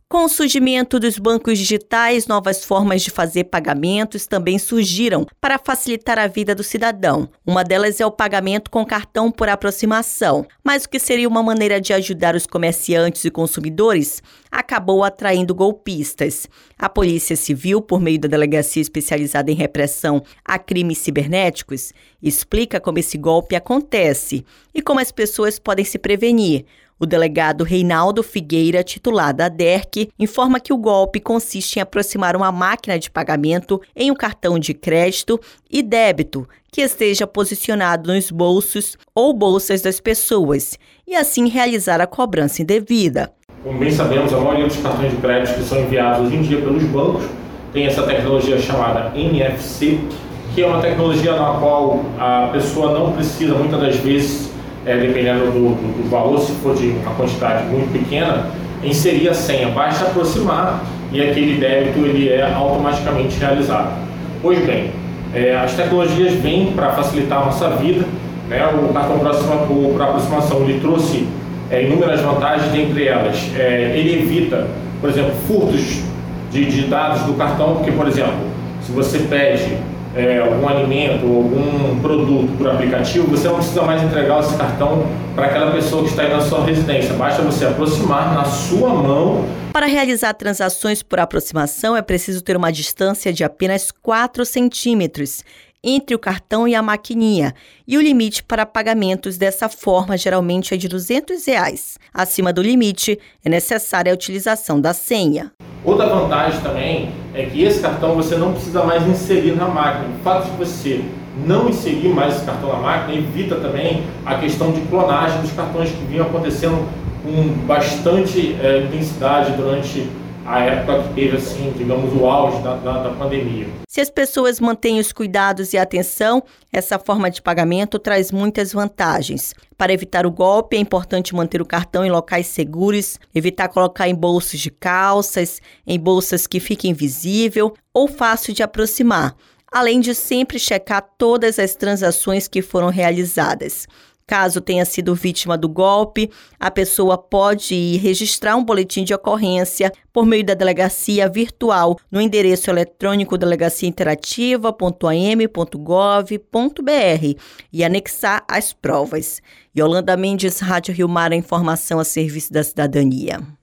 Com o surgimento dos bancos digitais, novas formas de fazer pagamentos também surgiram para facilitar a vida do cidadão. Uma delas é o pagamento com cartão por aproximação. Mas o que seria uma maneira de ajudar os comerciantes e consumidores acabou atraindo golpistas. A Polícia Civil, por meio da Delegacia Especializada em Repressão a Crimes Cibernéticos, explica como esse golpe acontece e como as pessoas podem se prevenir. O delegado Reinaldo Figueira, titular da DERC, informa que o golpe consiste em aproximar uma máquina de pagamento em um cartão de crédito e débito que esteja posicionado nos bolsos ou bolsas das pessoas e assim realizar a cobrança indevida. Como bem sabemos, a maioria dos cartões de crédito que são enviados hoje em dia pelos bancos tem essa tecnologia chamada NFC, que é uma tecnologia na qual a pessoa não precisa, muitas das vezes, dependendo do valor, se for de uma quantidade muito pequena, inserir a senha, basta aproximar e aquele débito ele é automaticamente realizado. Pois bem, as tecnologias vêm para facilitar a nossa vida, né? O cartão por aproximação ele trouxe inúmeras vantagens, dentre elas, ele evita, por exemplo, furtos de dados do cartão, porque, por exemplo, se você pede algum alimento ou algum produto por aplicativo, você não precisa mais entregar esse cartão para aquela pessoa que está aí na sua residência, basta você aproximar na sua mão. Para realizar transações por aproximação é preciso ter uma distância de apenas 4 centímetros entre o cartão e a maquininha, e o limite para pagamentos dessa forma geralmente é de R$200. Acima do limite, é necessária a utilização da senha. Outra vantagem também é que esse cartão você não precisa mais inserir na máquina. O fato de você não inserir mais esse cartão na máquina evita também a questão de clonagem dos cartões que vinham acontecendo com bastante intensidade durante a época que teve, assim, digamos, o auge da pandemia. Se as pessoas mantêm os cuidados e a atenção, essa forma de pagamento traz muitas vantagens. Para evitar o golpe, é importante manter o cartão em locais seguros, evitar colocar em bolsos de calças, em bolsas que fiquem visível ou fácil de aproximar, além de sempre checar todas as transações que foram realizadas. Caso tenha sido vítima do golpe, a pessoa pode ir registrar um boletim de ocorrência por meio da delegacia virtual no endereço eletrônico delegaciainterativa.am.gov.br e anexar as provas. Yolanda Mendes, Rádio Rio Mar, a informação a serviço da cidadania.